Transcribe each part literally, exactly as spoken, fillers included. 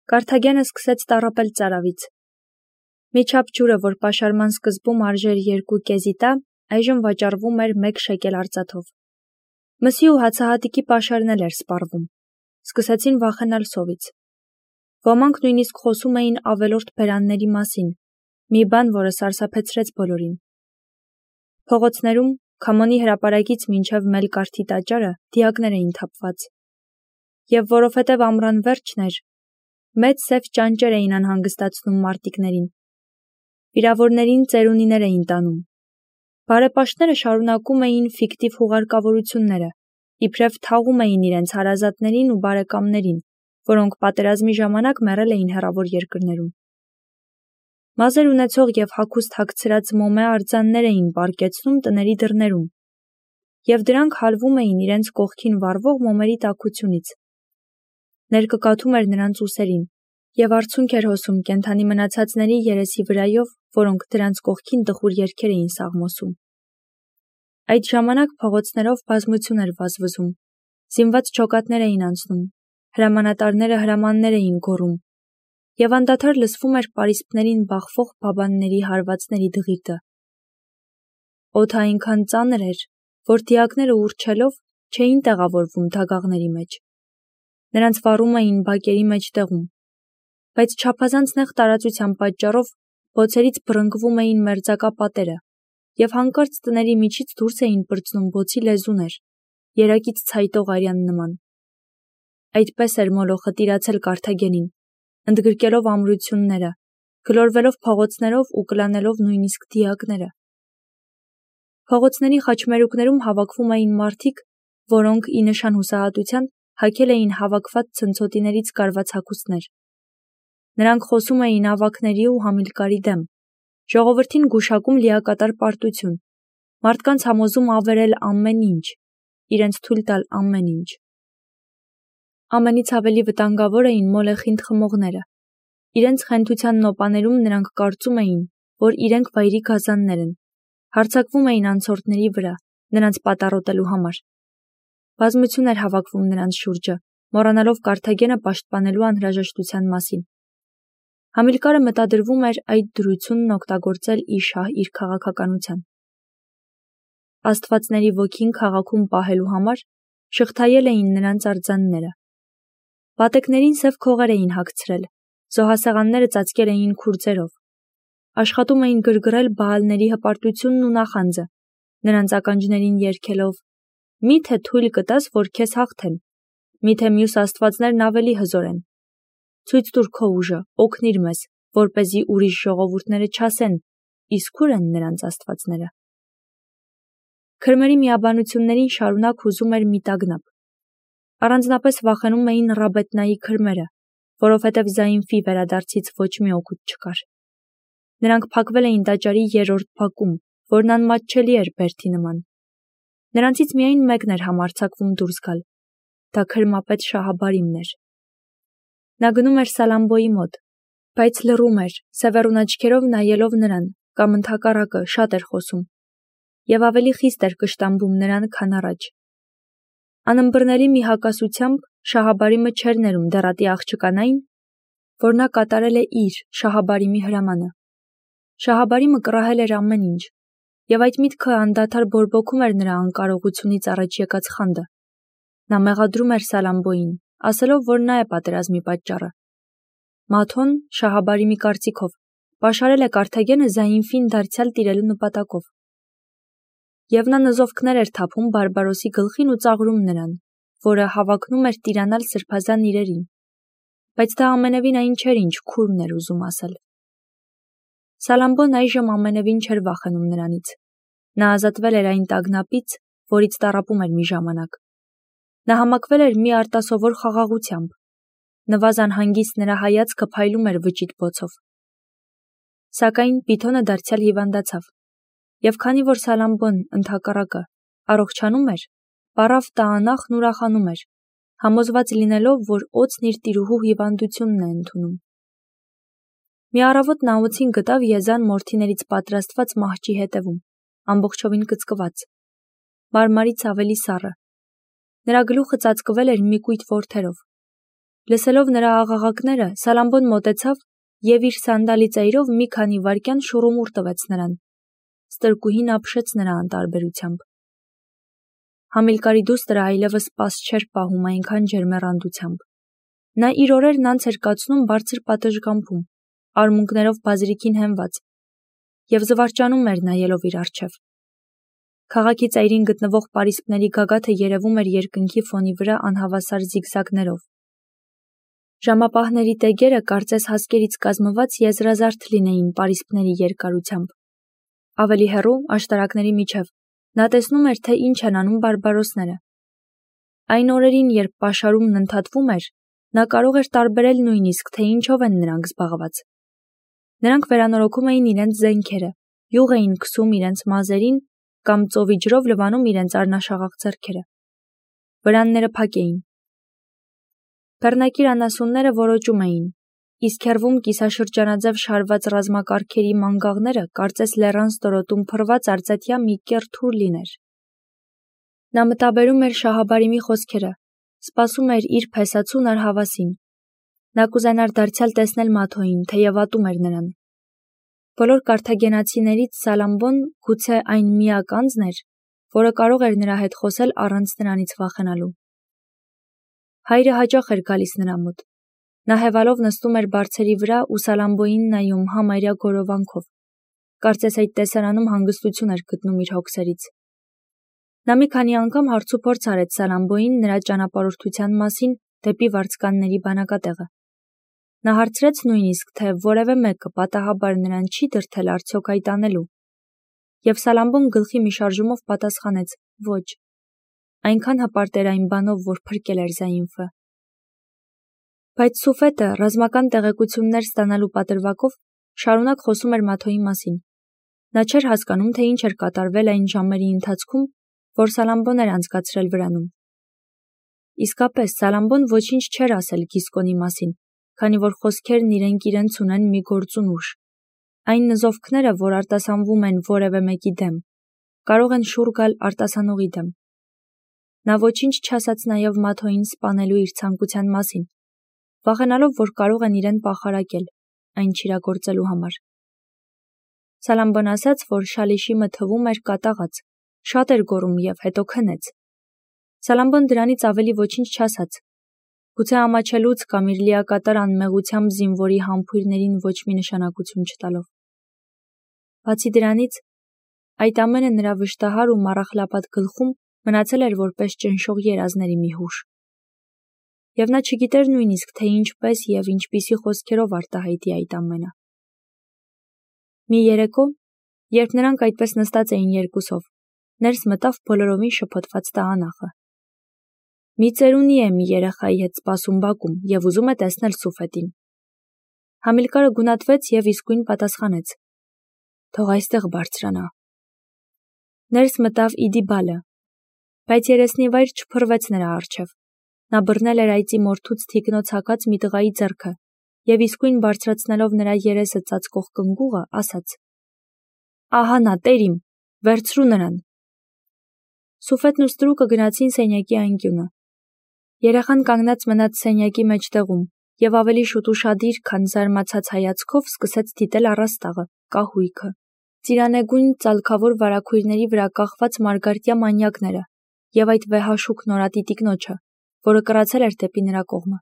Կարթագենը սկսեց տառապել ծարավից։ Մի չափ ջուրը, որ պաշարման սկզբում արժեր երկու կեզիտա, այժմ վաճառվում էր մեկ շեկել արծաթով։ Մսի ու հացահատիկի պաշարն էլ էր սպառվում։ Սկսեցին վախենալ սովից։ Ոմանք նույնիսկ խոսում էին ավելորդ բերանների մասին, մի բան, որը սարսափեցրեց բոլորին։ Փողոցներում, Քամոնի հրապարակից մինչև Մելկարթի տաճարը դիակներ էին թափված։ Եվ որովհետև ամռան վերջն էր, մեծ սև ճանճեր էին անհանգստացնում մարտիկներին։ Վիրավորներին ծերունիներ էին տանում։ Բարեպաշտները շարունակում էին ֆիկտիվ հուղարկավորությունները, իբրև թաղում էին իրենց հարազատներին ու բարեկամներին, որոնք պատերազմի ժամանակ մեռել էին հեռավոր երկրներում։ Մազեր ունեցող և հագուստ հագցրած մոմե արձաններ էին պառկեցնում տների դռներում, և դրանք հալվում էին իրենց կողքին վառվող մոմերի տաքությունից։ Ներկը կաթում էր նրանց ուսերին, և արցունք էր հոսում կենդանի մնացածների երեսի վրայով, որոնք դրանց կողքին տխուր երգեր էին սաղմոսում։ Այդ ժամանակ փողոցներով բազմություն էր վազվզում, զինված ջոկատներ էին անցնում, հրամանատարները հրամաններ էին գոռում, և անդադար լսվում էր պարիսպներին բախվող բաբանների հարվածների դղիրդը։ Օդը այնքան ծանր էր, որ դիակները ուռչելով չէին տեղավորվում դագաղների մեջ։ Նրանց վառում էին բակերի մեջտեղում, բայց չափազանց նեղ տարածության պատճառով բոցերից բռնկվում էին մերձակա պատերը, և հանկարծ տների միջից դուրս էին պրծնում բոցի լեզուներ, երակից ցայտող արյան նման։ Այդպես էր մոլոխը տիրացել Կարթագենին, ընդգրկելով ամրությունները, գլորվելով փողոցներով ու կլանելով նույնիսկ դիակները։ Փողոցների խաչմերուկներում հավաքվում էին մարդիկ, որոնք, ի նշան հուսահատության, հագել էին հավաքված ցնցոտիներից կարված հագուստներ։ Նրանք խոսում էին ավագների ու Համիլկարի դեմ, ժողովրդին գուշակում լիակատար պարտություն, մարդկանց համոզում ավերել ամեն ինչ, իրենց թույլ տալ ամեն ինչ։ Ամենից ավելի վտանգավոր էին մոլեխինդ խմողները։ Իրենց խենթության նոպաներում նրանք կարծում էին, որ իրենք վայրի գազաններ են, հարձակվում էին անցորդների վրա, նրանց պատառոտելու համար։ Բազմություն էր հավաքվում նրանց շուրջը, մոռանալով Կարթագենը պաշտպանելու անհրաժեշտության մասին։ Համիլկարը մտադրվում էր այդ դրությունն օգտագործել ի շահ իր քաղաքականության։ Աստվածների ոգին քաղաքում պահելու համար շղթայել էին նրանց արձանները։ Պատեկներին սև քողեր էին հագցրել, զոհասեղանները ծածկել էին քուրձերով։ Աշխատում էին գրգռել բաալների հպարտությունն ու նախանձը, նրանց ականջներին երգելով. «Մի՞թե թույլ կտաս, որ քեզ հաղթեն, մի՞թե մյուս աստվածներն ավելի հզոր են։ Ցույց տուր քո ուժը, օգնիր մեզ, որպեսզի ուրիշ ժողովուրդները չասեն, իսկ ո՞ւր են նրանց աստվածները»։ Քրմերի միաբանություններին շարունակ հուզում էր մի տագնապ։ Առանձնապես վախենում էին Ռաբետնայի քրմերը, որովհետև Զայինֆի վերադարձից ոչ մի օգուտ չկար։ Նրանք փակվել էին տաճարի երրորդ բակում, որն անմատչելի էր բերդի նման։ Նրանցից միայն մեկն էր համարձակվում դուրս գալ։ Դա քրմապետ Շահաբարիմն էր։ Նա գնում էր Սալամբոյի մոտ, բայց լռում էր, սևեռուն աչքերով նայելով նրան, կամ ընդհակառակը շատ էր խոսում, և ավելի խիստ էր կշտամբում նրան, քան առաջ։ Անըմբռնելի մի հակասությամբ Շահաբարիմը չէր ներում դեռատի աղջկան այն, որ նա կատարել է իր Շահաբարիմի հրամանը։ Շահաբարիմը կռահել էր ամեն ինչ, և այդ միտքը անդադար բորբոքում էր նրա անկարողությունից առաջ եկած խանդը։ Նա մեղադրում էր Սալամբոյին, ասելով, որ նա է պատերազմի պատճառը։ Մաթոն, Շահաբարիմի կարծիքով, պաշարել է Կարթագենը Զայինֆին դարձյալ տիրելու նպատակով։ Եվ նա նզովքներ էր թափում Բարբարոսի գլխին ու ծաղրում նրան, որը հավակնում էր տիրանալ սրբազան իրերին, բայց դա ամենևին այն չէր, ինչ քուրմն էր ուզում ասել։ Սալամբոն այժմ ամենևին չէր վախենում նրանից։ Նա ազատվել էր այն տագնապից, որից տառապում էր մի ժամանակ։ Նա համակվել էր մի արտասովոր խաղաղությամբ։ Նվազ անհանգիստ նրա հայացքը փայլում էր վճիտ բոցով։ Սակայն Բիթոնը դարձյալ հիվանդացավ, և քանի որ Սալամբոն, ընդհակառակը, առողջանում էր, պառավ տաանախն ուրախանում էր, համոզված լինելով, որ օձն իր տիրուհու հիվանդությունն է ընդունում։ Մի առավոտ նա օձին գտավ Եզան մորթիներից պատրաստված մահճի հետևում, ամբողջովին կծկված, մարմարից ավելի սառը։ Նրա գլուխը ծածկվել էր մի կույտ որդերով։ Լսելով նրա աղաղակները, Սալամբոն մոտեցավ և իր սանդալի ծայրով մի քանի վայրկյան շուռումուռ տվեց նրան։ Ստրկուհին ապշեց նրա անտարբերությամբ։ Համիլկարի դուստրը այլևս պաս չէր պահում այնքան ջերմեռանդությամբ։ Նա իր օրերն անց էր կացնում բարձր պատշգամբում, արմունկներով բազրիքին հենված, և զվարճանում էր նայելով իր առջև։ Քաղաքի ծայրին գտնվող պարիսպների գագաթը երևում էր երկնքի ֆոնի վրա անհավասար զիգզագներով։ Ժամապահների տեգերը կարծես հասկերից կազմված եզրազարդ լինեին պարիսպների երկարությամբ։ Ավելի հեռու, աշտարակների միջև, նա տեսնում էր, թե ինչ են անում բարբարոսները։ Այն օրերին, երբ պաշարումն ընդհատվում էր, նա կարող էր տարբերել նույնիսկ, թե ինչով են նրանք զբաղված։ Նրանք վերանորոգում էին իրենց զենքերը, յուղ էին քսում իրենց մազերին կամ ծովի ջրով լվանում իրենց արնաշաղախ ձեռքերը։ Վրանները փակ էին։ Բեռնակիր անասունները որոճում էին, իսկ հեռվում կիսաշրջանաձև շարված ռազմակարգերի մանգաղները կարծես լեռան ստորոտում փռված արծաթյա մի կեռ թուր լիներ։ Նա մտաբերում էր Շահաբարիմի խոսքերը, սպասում էր իր փեսացուն արհավասին։ Նա կուզենար դարձյալ տեսնել Մաթոյին, թեև ատում էր նրան։ Բոլոր կարթագենացիներից Սալամբոն գուցե այն միակ անձն էր, որը կարող էր նրա հետ խոսել առանց նրանից վախենալու։ Հայրը հաճախ էր գալիս նրա մոտ։ Նա հևալով նստում էր բարձերի վրա ու Սալամբոյին նայում համարյա գորովանքով։ Կարծես այդ տեսարանում հանգստություն էր գտնում իր հոգսերից։ Նա մի քանի անգամ հարցուփորձ արեց Սալամբոյին նրա ճանապարհորդության մասին դեպի վարձկանների բանակատեղը։ Նա հարցրեց նույնիսկ, թե որևէ մեկը պատահաբար նրան չի դրդել արդյոք այդ անելու։ Եվ Սալամբոն գլխի մի շարժումով պատասխանեց. ոչ։ Այնքան հպարտ էր այն բանով, որ փրկել էր Զայինֆը։ Բայց Սուֆետը, ռազմական տեղեկություններ ստանալու պատրվակով, շարունակ խոսում էր Մաթոյի մասին։ Նա չէր հասկանում, թե ինչ էր կատարվել այն ժամերի ընթացքում, որ Սալամբոն էր անցկացրել վրանում։ Իսկապես, Սալամբոն ոչինչ չէր ասել Գիսկոնի մասին, քանի որ խոսքերն իրենք իրենց ունեն մի գործուն ուժ։ Այն նզովքները, որ արտասանվում են որևէ մեկի դեմ, կարող են շուռ գալ արտասանողի դեմ։ Նա ոչինչ չասաց նաև Մաթոյին սպանելու իր ցանկության մասին, վախենալով, որ կարող են իրեն պախարակել այն չիրագործելու համար։ Սալամբոն ասաց, որ Շալիշիմը թվում էր կատաղած, շատ էր գոռում և հետո քնեց։ Սալամբոն դրանից ավելի ոչինչ չասաց, գուցե ամաչելուց կամ իր լիակատար անմեղությամբ զինվորի համբույրներին ոչ մի նշանակություն չտալով։ Բացի դրանից, այդ ամենը նրա վշտահար ու մառախլապատ գլխում մնացել էր որպես ճնշող երազների մի հուշ։ Եվ նա չգիտեր նույնիսկ, թե ինչպես և ինչպիսի խոսքերով արտահայտի այդ ամենը։ Մի երեկո, երբ նրանք այդպես նստած էին երկուսով, ներս մտավ բոլորովին շփոթված տղանախը։ Մի ծերունի է մի երեխայի հետ սպասում բակում և ուզում է տեսնել Սուֆետին։ Համիլկարը գունատվեց և իսկույն պատասխանեց. թող այստեղ բարձրանա։ Ներս մտավ Իդիբալը, բայց երեսնիվայր չփռվեց նրա առջև։ Նա բռնել էր այծի մորթուց թիկնոց հագած մի տղայի ձեռքը և իսկույն բարձրացնելով նրա երեսը ծածկող կնգուղը, ասաց. ահա նա, տեր իմ, վերցրու նրան։ Սուֆետն ու Ստրուկը գնացին սենյակի անկյունը։ Երեխան կանգնած մնաց սենյակի մեջտեղում և ավելի շուտ ուշադիր, քան զարմացած հայացքով սկսեց դիտել առաստաղը, կահույքը, ծիրանեգույն ծալքավոր վարագույրների վրա կախված մարգարտյա մանյակները և այդ վեհաշուք նորատի տիկնոջը, որը կռացել էր դեպի նրա կողմը։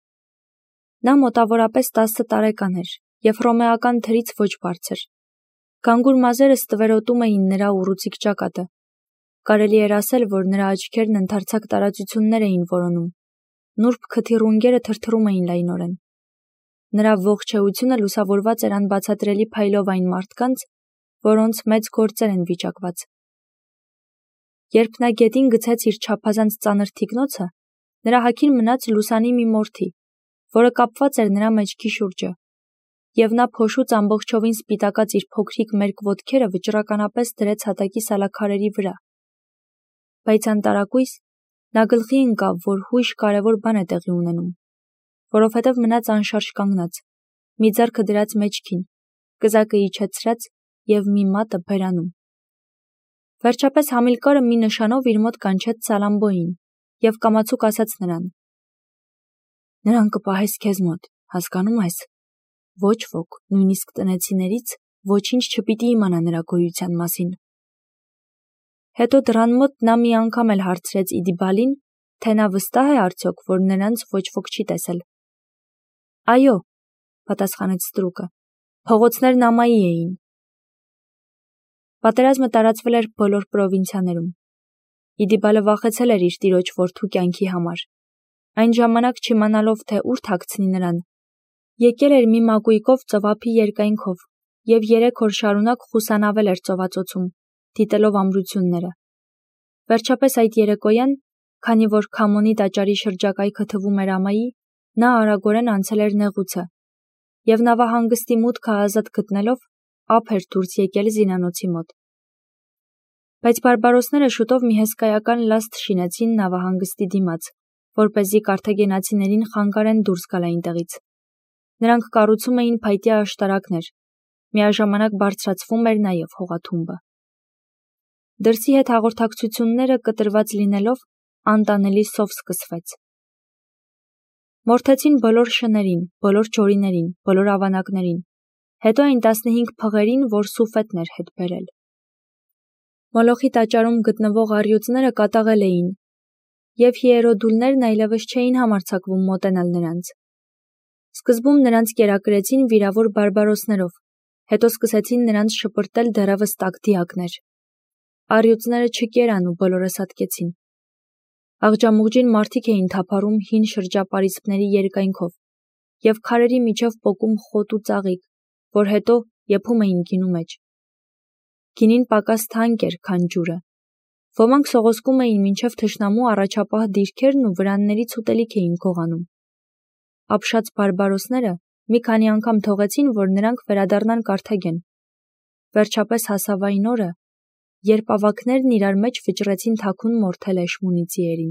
Նա մոտավորապես տասը տարեկան էր և հռոմեական թրից ոչ բարձր։ Գանգուր մազերը ստվերոտում էին նրա ուռուցիկ ճակատը։ Կարելի էր ասել, որ նրա աչքերն ընդարձակ տարածություններ էին որոնում։ Նուրբ քթի ռունգերը թրթռում էին լայնորեն։ Նրա ողջ էությունը լուսավորված էր անբացատրելի փայլով այն մարդկանց, որոնց մեծ գործեր են վիճակված։ Երբ նա գետին գցեց իր չափազանց ծանր թիկնոցը, նրա հագին մնաց լուսանի մի մորթի, որը կապված էր նրա մեջքի շուրջը, և նա փոշուց ամբողջովին սպիտակած իր փոքրիկ մերկ ոտքերը վճռականապես դրեց հատակի սալաքարերի վրա։ Բայց անտարակույս նա գլխի ընկավ, որ հույժ կարևոր բան է տեղի ունենում, որովհետև մնաց անշարժ կանգնած, մի ձեռքը դրած մեջքին, կզակը իջեցրած և մի մատը բերանում։ Վերջապես Համիլկարը մի նշանով իր մոտ կանչեց Սալամբոյին և կամացուկ ասաց նրան. Նրան կպահես քեզ մոտ, հասկանում ես։ Ոչ ոք, նույնիսկ տնեցիներից, ոչինչ չպիտի իմանա նրա գոյության մասին։ Հետո դռան մոտ նա մի անգամ էլ հարցրեց Իդիբալին, թե նա վստահ է արդյոք, որ նրանց ոչ ոք չի տեսել։ Այո, պատասխանեց ստրուկը, փողոցներն ամայի էին։ Պատերազմը տարածվել էր բոլոր պրովինցիաներում։ Իդիբալը վախեցել էր իր տիրոջ որդու կյանքի համար։ Այն ժամանակ չիմանալով, թե ուր թաքցնի նրան, եկել էր մի մակույկով ծովափի երկայնքով և երեք օր շարունակ խուսանավել էր ծովածոցում, դիտելով ամրությունները։ Վերջապես այդ երեկոյան, քանի որ Քամոնի տաճարի շրջակայքը թվում էր ամայի, նա արագորեն անցել էր նեղուցը և նավահանգստի մուտքը ազատ գտնելով, ափ էր դուրս եկել զինանոցի մոտ։ Բայց բարբարոսները շուտով մի հսկայական լաստ շինեցին նավահանգստի դիմաց, որպեսզի կարթագենացիներին խանգարեն դուրս գալ այնտեղից։ Նրանք կառուցում էին փայտյա աշտարակներ, միաժամանակ բարձրացվում էր նաև հողաթումբը։ Դրսի հետ հաղորդակցությունները կտրված լինելով, անտանելի սով սկսվեց։ Մորթեցին բոլոր շներին, բոլոր ջորիներին, բոլոր ավանակներին, հետո այն տասնհինգ փղերին, որ Սուֆետն էր հետ բերել։ Մոլոխի տաճարում գտնվող առյուծները կատաղել էին, և հիերոդուլներն այլևս չէին համարձակվում մոտենալ նրանց։ Սկզբում նրանց կերակրեցին վիրավոր բարբարոսներով, հետո սկսեցին նրանց շպրտել դեռևս տաք դիակներ։ Առյուծները չկերան ու բոլորը սատկեցին։ Աղջամուղջին մարդիկ էին թափառում հին շրջապարիսպների երկայնքով և քարերի միջև պոկում խոտ ու ծաղիկ, որ հետո եփում էին գինու մեջ։ Գինին պակաս թանկ էր, քան ջուրը։ Ոմանք սողոսկում էին մինչև թշնամու առաջապահ դիրքերն ու վրաններից ուտելիք էին գողանում։ Ապշած բարբարոսները մի քանի անգամ թողեցին, որ նրանք վերադառնան Կարթագեն։ Վերջապես հասավ այն օրը, երբ ավագներն իրար մեջ վճռեցին թաքուն մորթել էշմունիցիերին։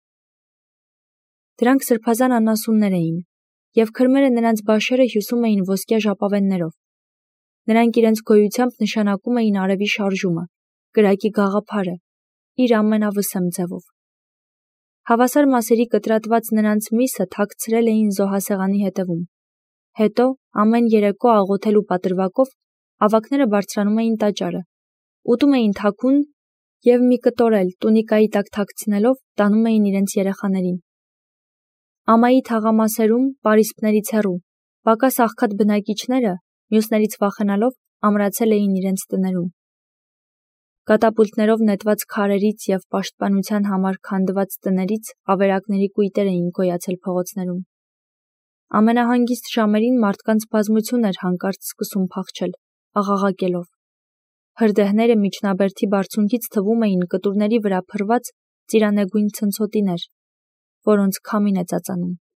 Դրանք սրբազան անասուններ էին, և քրմերը նրանց բաշերը հյուսում էին ոսկյա ժապավեններով։ Նրանք իրենց գոյությամբ նշանակում էին արևի շարժումը, կրակի գաղափարը, իր ամենավսեմ ձևով։ Հավասար մասերի կտրատված նրանց միսը թաքցրել էին զոհասեղանի հետևում։ Հետո, ամեն երեկո աղոթելու պատրվակով, ավագները բարձրանում էին տաճարը, ուտում էին թաքուն և մի կտոր էլ տունիկայի տակ թաքցնելով տանում էին իրենց երեխաներին։ Ամայի թաղամասերում, պարիսպներից հեռու, պակաս աղքատ բնակիչները, մյուսներից վախենալով, ամրացել էին իրենց տներում։ Կատապուլտներով նետված քարերից և պաշտպանության համար քանդված տներից ավերակների կույտեր էին գոյացել փողոցներում։ Ամենահանգիստ ժամերին մարդկանց բազմություն էր հանկարծ սկսում փախչել, աղաղակելով։ Հրդեհները միջնաբերդի բարձունքից թվում էին կտուրների վրա փռված ծիրանեգույն ցնցոտիներ, որոնց քամին է ծածանում։